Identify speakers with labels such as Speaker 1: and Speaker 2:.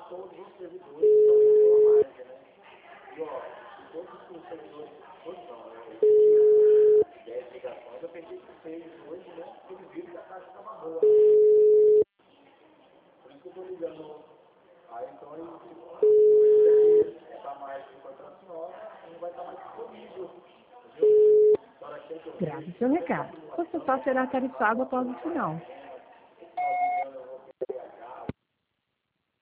Speaker 1: todos os servidores que estão usando a marca, né? E ó, todos os servidores, todos não, né? 10 ligações, eu peguei com 6 hoje, né? Porque eles viram que a taxa estava boa. Por isso que eu estou ligando. Aí então ele está mais importante nova, não vai estar mais disponível. Entendeu?
Speaker 2: Grave seu recado. O seu só será tarifado após o sinal.